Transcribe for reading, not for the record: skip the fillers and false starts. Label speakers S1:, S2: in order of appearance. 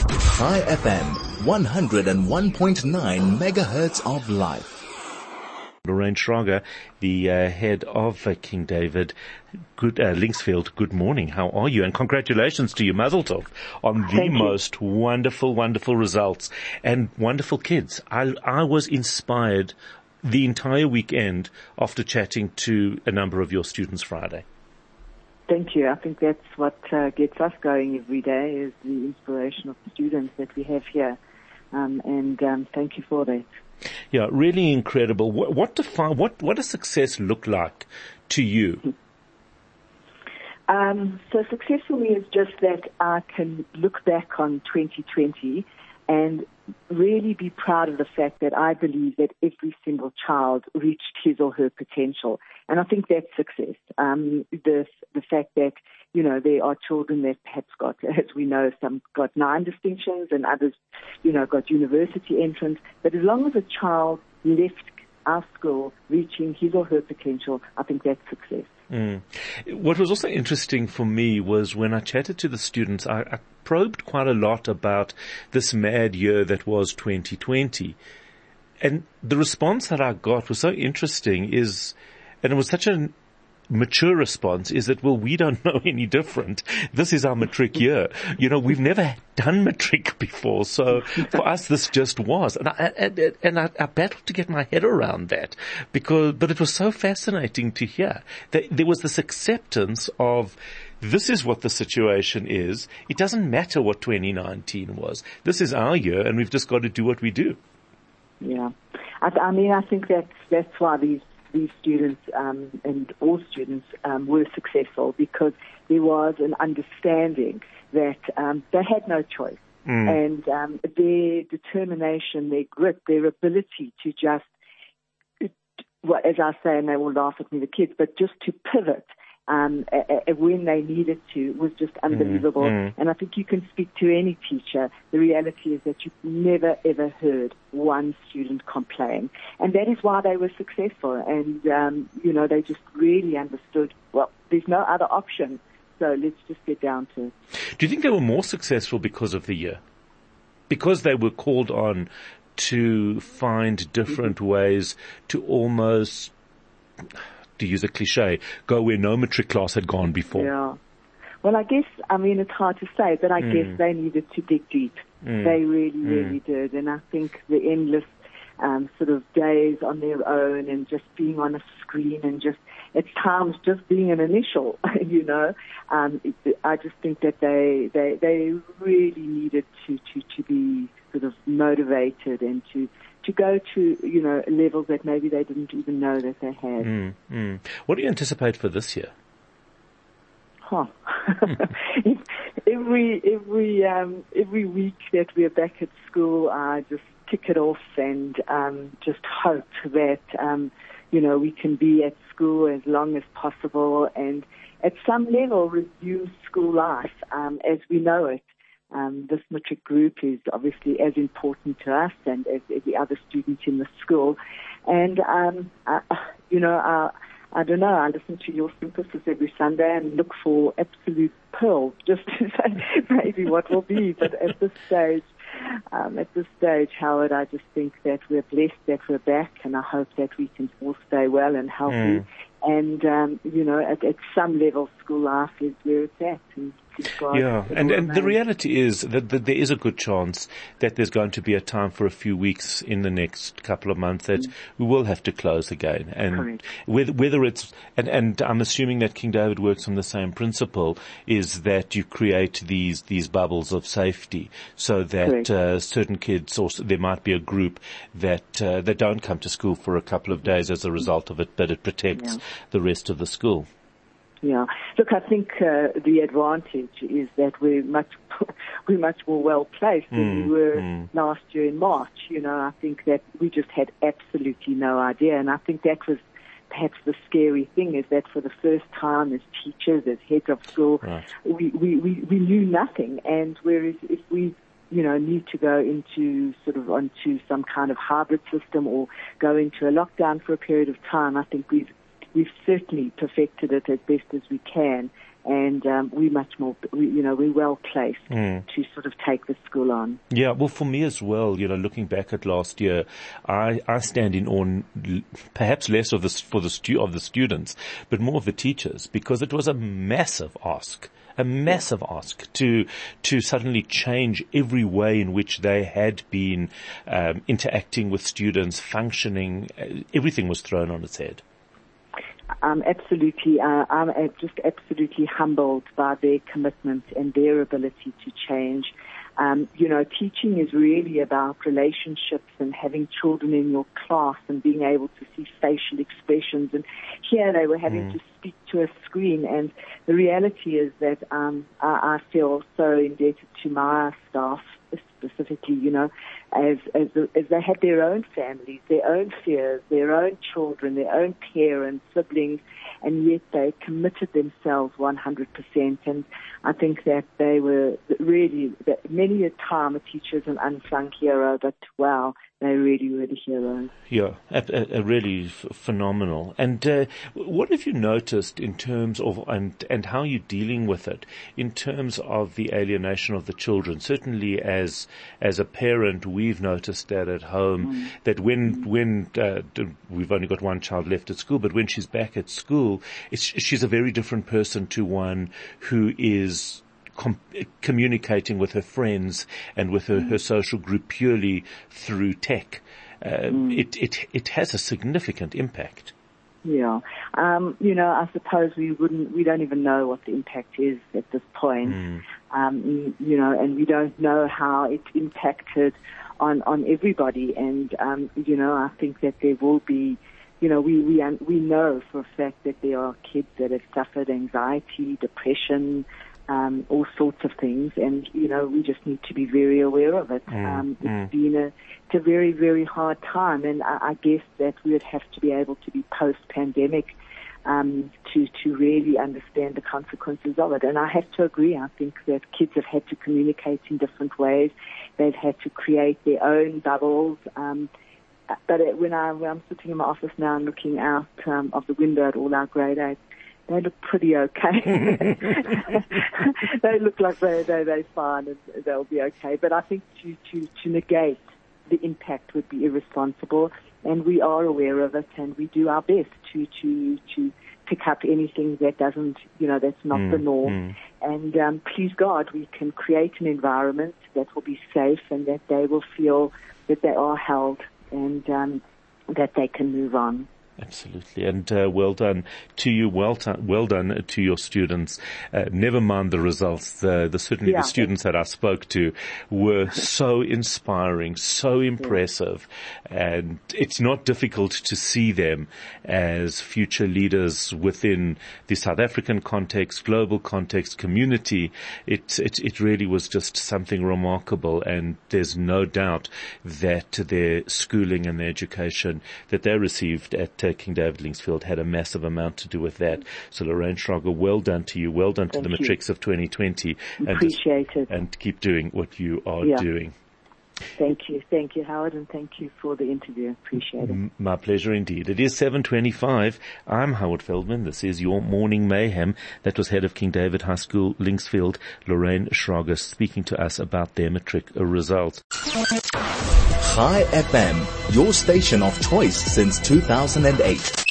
S1: High FM, 101.9 megahertz of life.
S2: Lorraine Schrager, the head of King David Linksfield, good morning. How are you? And congratulations to you, Mazel Tov, on the most wonderful, wonderful results and wonderful kids. I was inspired the entire weekend after chatting to a number of your students Friday.
S3: Thank you. I think that's what gets us going every day, is the inspiration of the students that we have here. And thank you for that.
S2: Yeah, really incredible. What does success look like to you?
S3: So success for me is just that I can look back on 2020 and really be proud of the fact that I believe that every single child reached his or her potential. And I think that's success. The fact that, you know, there are children that perhaps got, as we know, some got 9 distinctions and others, you know, got university entrance. But as long as a child left our school reaching his or her potential, I think that's success.
S2: What was also interesting for me was when I chatted to the students, I probed quite a lot about this mad year that was 2020. And the response that I got was so interesting and it was such a mature response, is that, well, we don't know any different. This is our matric year. You know, we've never done matric before. So for us, this just was. And I battled to get my head around that but it was so fascinating to hear that there was this acceptance of, this is what the situation is. It doesn't matter what 2019 was. This is our year and we've just got to do what we do.
S3: Yeah. I mean, I think that's why these students and all students were successful, because there was an understanding that they had no choice. And their determination, their grit, their ability to just, well, as I say, and they will laugh at me, the kids, but just to pivot when they needed to was just unbelievable. And I think you can speak to any teacher. The reality is that you've never, ever heard one student complain. And that is why they were successful. And, you know, they just really understood, well, there's no other option. So let's just get down to it.
S2: Do you think they were more successful because of the year? Because they were called on to find different ways to almost, to use a cliche, go where no matric class had gone before?
S3: Yeah. Well, I guess, I mean, it's hard to say, but I guess they needed to dig deep. They really, really did. And I think the endless sort of days on their own and just being on a screen and just, at times, just being an initial, you know, I just think that they really needed to be sort of motivated and to go to, you know, levels that maybe they didn't even know that they had.
S2: What do you anticipate for this year?
S3: Every week that we're back at school, I just tick it off and just hope that you know, we can be at school as long as possible and at some level resume school life as we know it. This matric group is obviously as important to us and as the other students in the school. And, you know, I don't know, I listen to your synthesis every Sunday and look for absolute pearls just to say maybe what will be. But at this stage, Howard, I just think that we're blessed that we're back, and I hope that we can all stay well and healthy. And, you know, at some level, school life is where it's at.
S2: And the reality is that there is a good chance that there's going to be a time for a few weeks in the next couple of months that we will have to close again. And whether it's, and I'm assuming that King David works on the same principle, is that you create these bubbles of safety so that certain kids, or there might be a group that don't come to school for a couple of days as a result of it, but it protects the rest of the school.
S3: Yeah. Look, I think the advantage is that we're much more well placed than we were last year in March. You know, I think that we just had absolutely no idea, and I think that was perhaps the scary thing, is that for the first time as teachers, as heads of school, we knew nothing. And whereas if we need to go onto some kind of hybrid system or go into a lockdown for a period of time, I think we've certainly perfected it as best as we can. and we're well placed to sort of take the school on.
S2: Yeah, well, for me as well, looking back at last year, I stand in awe, perhaps less of the students, but more of the teachers, because it was a massive ask to suddenly change every way in which they had been interacting with students, functioning. Everything was thrown on its head.
S3: Absolutely. I'm just absolutely humbled by their commitment and their ability to change. Teaching is really about relationships and having children in your class and being able to see facial expressions. And here they were having to speak to a screen. And the reality is that I feel so indebted to my staff, specifically, as they had their own families, their own fears, their own children, their own parents, siblings, and yet they committed themselves 100%. And I think that they were really, that many a time a teacher is an unsung hero, but wow, they really were the heroes.
S2: Yeah, really phenomenal. And what have you noticed in terms of, and how you're dealing with it, in terms of the alienation of the children? Certainly as a parent, we've noticed that at home, that when we've only got one child left at school, but when she's back at school, she's a very different person to one who is communicating with her friends and with her social group purely through tech. It has a significant impact.
S3: Yeah. I suppose we don't even know what the impact is at this point. And we don't know how it impacted on everybody. And, I think that there will be, we know for a fact that there are kids that have suffered anxiety, depression, all sorts of things, and we just need to be very aware of it. It's a very, very hard time, and I guess that we would have to be able to be post-pandemic to really understand the consequences of it. And I have to agree. I think that kids have had to communicate in different ways. They've had to create their own bubbles. But when I'm sitting in my office now and looking out of the window at all our grade 8, they look pretty okay. They look like they're fine and they'll be okay. But I think to negate the impact would be irresponsible, and we are aware of it, and we do our best to pick up anything that doesn't, that's not the norm. And please God, we can create an environment that will be safe and that they will feel that they are held and that they can move on.
S2: Absolutely. And well done to you. Well done to your students. Never mind the results. Certainly the students that I spoke to were so inspiring, so impressive. And it's not difficult to see them as future leaders within the South African context, global context, community. It really was just something remarkable. And there's no doubt that their schooling and their education that they received at King David Linksfield had a massive amount to do with that. So Lorraine Schrager, well done to you. Well done to the Matrics of 2020.
S3: Appreciate it.
S2: And keep doing what you are doing.
S3: Thank you. Thank you, Howard, and thank you for the interview. Appreciate it.
S2: My pleasure indeed. It is 7:25. I'm Howard Feldman. This is your Morning Mayhem. That was head of King David High School, Linksfield, Lorraine Schrager, speaking to us about their matric results.
S1: Chai FM, your station of choice since 2008.